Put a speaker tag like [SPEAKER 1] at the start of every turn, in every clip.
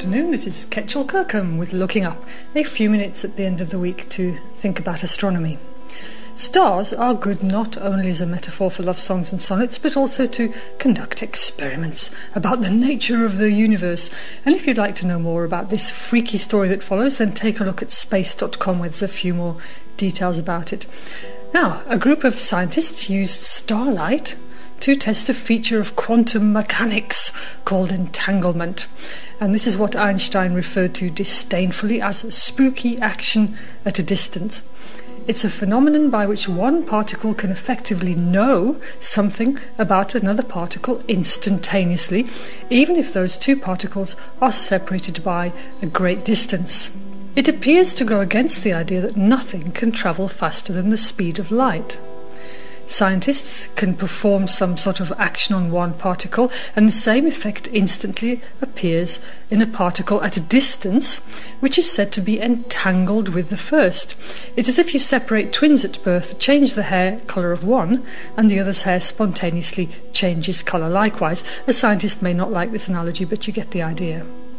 [SPEAKER 1] afternoon, this is Ketchel Kirkham with Looking Up, a few minutes at the end of the week to think about astronomy. Stars are good not only as a metaphor for love songs and sonnets, but also to conduct experiments about the nature of the universe. And if you'd like to know more about this freaky story that follows, then take a look at space.com where there's a few more details about it. Now, a group of scientists used starlight to test a feature of quantum mechanics called entanglement. And this is what Einstein referred to disdainfully as spooky action at a distance. It's a phenomenon by which one particle can effectively know something about another particle instantaneously, even if those two particles are separated by a great distance. It appears to go against the idea that nothing can travel faster than the speed of light. Scientists can perform some sort of action on one particle and the same effect instantly appears in a particle at a distance which is said to be entangled with the first. It's as if you separate twins at birth, change the hair colour of one and the other's hair spontaneously changes colour likewise. A scientist may not like this analogy, but you get the idea.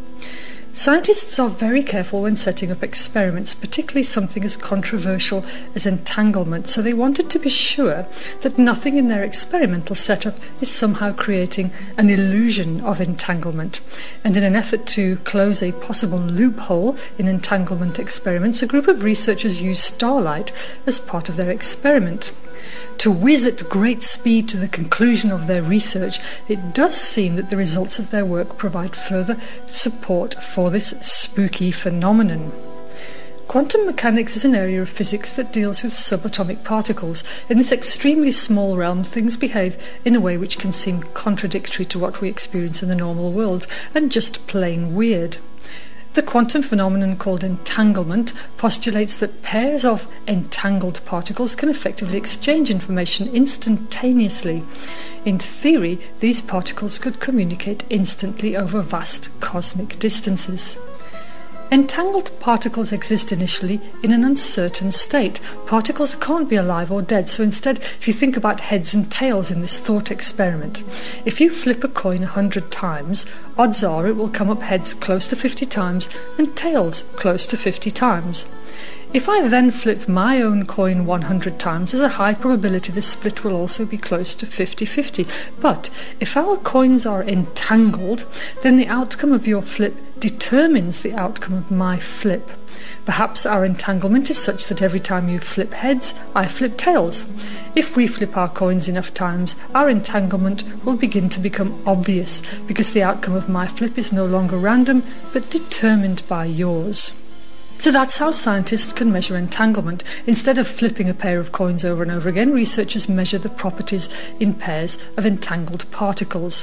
[SPEAKER 1] Scientists are very careful when setting up experiments, particularly something as controversial as entanglement, so they wanted to be sure that nothing in their experimental setup is somehow creating an illusion of entanglement. And in an effort to close a possible loophole in entanglement experiments, a group of researchers used starlight as part of their experiment. To whiz at great speed to the conclusion of their research, it does seem that the results of their work provide further support for this spooky phenomenon. Quantum mechanics is an area of physics that deals with subatomic particles. In this extremely small realm, things behave in a way which can seem contradictory to what we experience in the normal world, and just plain weird. The quantum phenomenon called entanglement postulates that pairs of entangled particles can effectively exchange information instantaneously. In theory, these particles could communicate instantly over vast cosmic distances. Entangled particles exist initially in an uncertain state. Particles can't be alive or dead, so instead, if you think about heads and tails in this thought experiment, if you flip a coin 100 times, odds are it will come up heads close to 50 times and tails close to 50 times. If I then flip my own coin 100 times, there's a high probability the split will also be close to 50-50. But if our coins are entangled, then the outcome of your flip determines the outcome of my flip. Perhaps our entanglement is such that every time you flip heads, I flip tails. If we flip our coins enough times, our entanglement will begin to become obvious, because the outcome of my flip is no longer random, but determined by yours. So that's how scientists can measure entanglement. Instead of flipping a pair of coins over and over again, researchers measure the properties in pairs of entangled particles.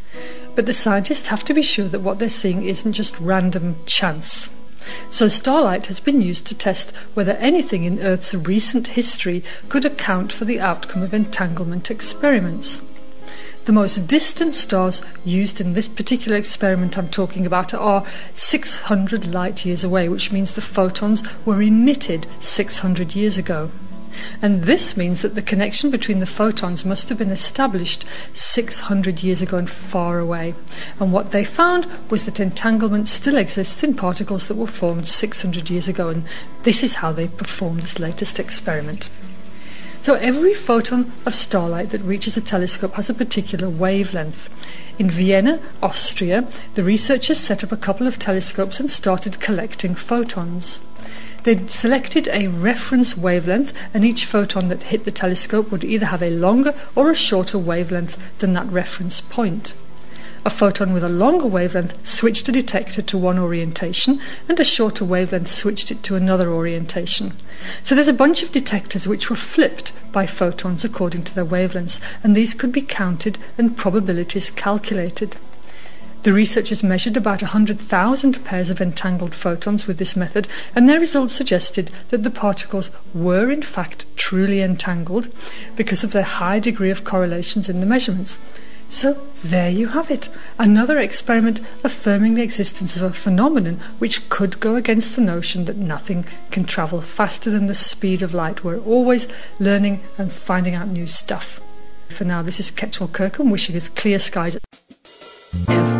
[SPEAKER 1] But the scientists have to be sure that what they're seeing isn't just random chance. So starlight has been used to test whether anything in Earth's recent history could account for the outcome of entanglement experiments. The most distant stars used in this particular experiment I'm talking about are 600 light years away, which means the photons were emitted 600 years ago. And this means that the connection between the photons must have been established 600 years ago and far away. And what they found was that entanglement still exists in particles that were formed 600 years ago, and this is how they performed this latest experiment. So every photon of starlight that reaches a telescope has a particular wavelength. In Vienna, Austria, the researchers set up a couple of telescopes and started collecting photons. They'd selected a reference wavelength, and each photon that hit the telescope would either have a longer or a shorter wavelength than that reference point. A photon with a longer wavelength switched a detector to one orientation, and a shorter wavelength switched it to another orientation. So there's a bunch of detectors which were flipped by photons according to their wavelengths, and these could be counted and probabilities calculated. The researchers measured about 100,000 pairs of entangled photons with this method, and their results suggested that the particles were in fact truly entangled because of their high degree of correlations in the measurements. So there you have it, another experiment affirming the existence of a phenomenon which could go against the notion that nothing can travel faster than the speed of light. We're always learning and finding out new stuff. For now, this is Ketchel Kirkham wishing us clear skies.